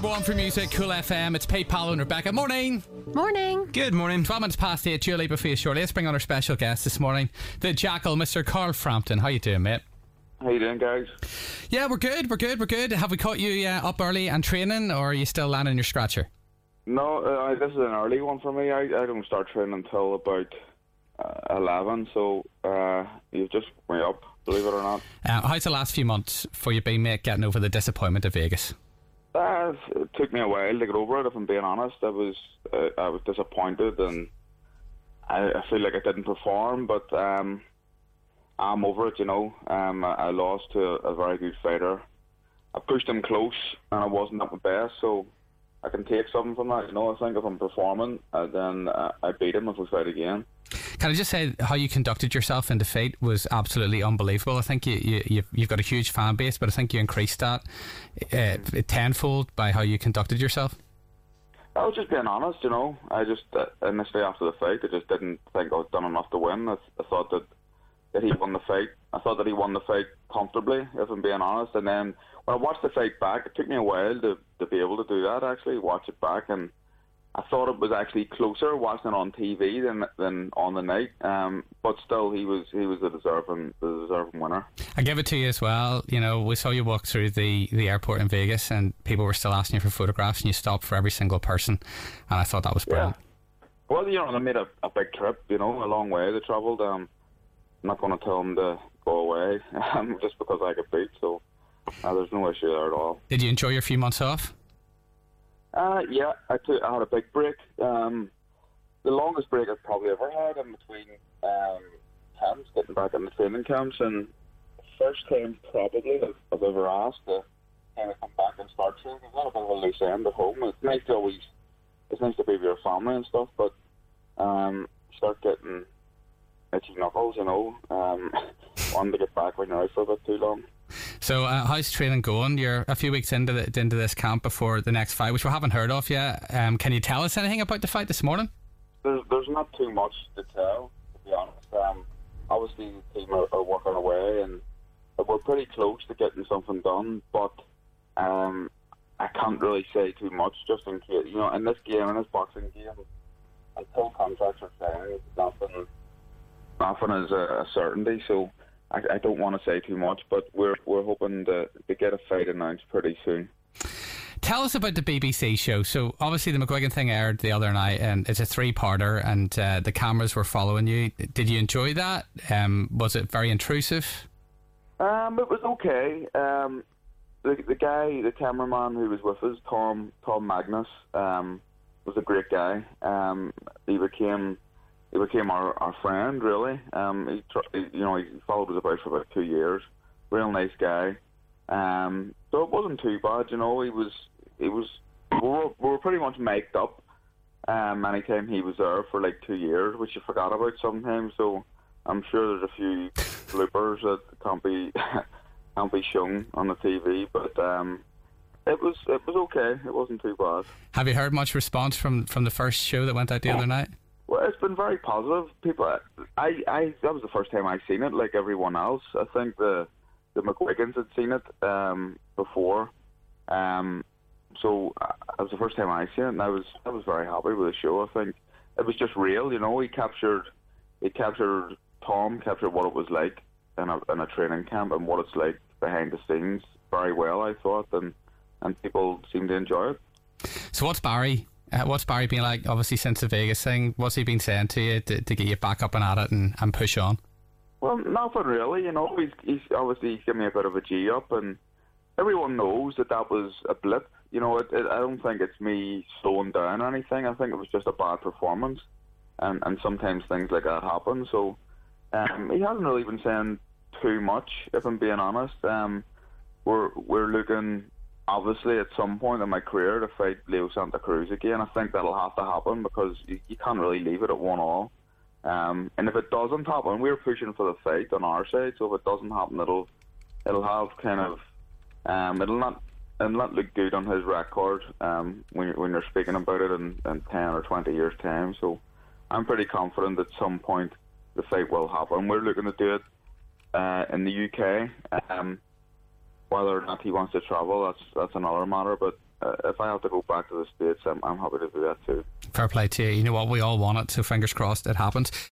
number one for music, Cool FM. It's Pete, Paolo and Rebecca. Morning. Morning. Good morning. 12 minutes past 8. Dua Lipa for you shortly. Let's bring on our special guest this morning, the Jackal, Mr. Carl Frampton. How you doing, mate? How you doing, guys? Yeah, we're good. Have we caught you up early and training, or are you still landing your scratcher? No, this is an early one for me. I don't start training until about 11, so you've just me up, believe it or not. How's the last few months for you been, mate, getting over the disappointment of Vegas? It took me a while to get over it, if I'm being honest. I was disappointed, and I feel like I didn't perform, but I'm over it, you know. I lost to a very good fighter. I pushed him close, and I wasn't at my best, so I can take something from that, you know. I think if I'm performing, then I beat him if we fight again. Can I just say how you conducted yourself in defeat was absolutely unbelievable. I think you've got a huge fan base, but I think you increased that tenfold by how you conducted yourself. I was just being honest, you know. I just initially after the fight, I just didn't think I was done enough to win. I thought that he won the fight. I thought that he won the fight comfortably, if I'm being honest. And then when I watched the fight back, it took me a while to be able to do that, actually, watch it back. And I thought it was actually closer watching it on TV than on the night. But still, he was the deserving winner. I give it to you as well. You know, we saw you walk through the airport in Vegas, and people were still asking you for photographs, and you stopped for every single person. And I thought that was brilliant. Yeah. Well, you know, they made a big trip, you know, a long way. They travelled. I'm not going to tell them to go away just because I get beat. So there's no issue there at all. Did you enjoy your few months off? Yeah, I had a big break. The longest break I've probably ever had in between camps, getting back in the training camps, and first time probably I've ever asked to kind of come back and start training. It's not a bit of a loose end at home. It's nice to be with your family and stuff, but start getting itchy knuckles, you know. Wanting to get back when you're out for a bit too long. So how's training going? You're a few weeks into this camp before the next fight, which we haven't heard of yet. Can you tell us anything about the fight this morning? There's not too much to tell, to be honest. Obviously the team are working away, and we're pretty close to getting something done, but I can't really say too much, just in case, you know, in this boxing game, until contracts are signed, nothing is a certainty, so I don't want to say too much, but we're hoping to get a fight announced pretty soon. Tell us about the BBC show. So obviously the McGuigan thing aired the other night, and it's a 3-parter, and the cameras were following you. Did you enjoy that? Was it very intrusive? It was okay. The cameraman who was with us, Tom Magnus, was a great guy. He became our friend, really. He followed us about for about 2 years. Real nice guy. So it wasn't too bad, you know. We were pretty much mic'd up. Anytime he was there for like 2 years, which you forgot about sometimes. So I'm sure there's a few bloopers that can't be shown on the TV, but it was okay. It wasn't too bad. Have you heard much response from the first show that went out the other night? Well, it's been very positive. People, that was the first time I seen it, like everyone else. I think the McGuigans had seen it before, so it was the first time I seen it, and I was very happy with the show. I think it was just real, you know. Tom captured what it was like in a training camp and what it's like behind the scenes very well, I thought, and people seemed to enjoy it. So what's Barry been like, obviously, since the Vegas thing? What's he been saying to you to get you back up and at it and push on? Well, nothing really, you know. He's obviously given me a bit of a G up, and everyone knows that was a blip. You know, I don't think it's me slowing down or anything. I think it was just a bad performance, and sometimes things like that happen. So he hasn't really been saying too much, if I'm being honest. We're looking, obviously, at some point in my career to fight Leo Santa Cruz again. I think that'll have to happen because you can't really leave it at 1-1. And if it doesn't happen, we're pushing for the fight on our side. So if it doesn't happen, it'll have kind of it'll not look good on his record when you're speaking about it in 10 or 20 years time. So I'm pretty confident at some point the fight will happen. We're looking to do it in the UK. Whether or not he wants to travel, that's another matter. But if I have to go back to the States, I'm happy to do that too. Fair play to you. You know what? We all want it, so fingers crossed it happens.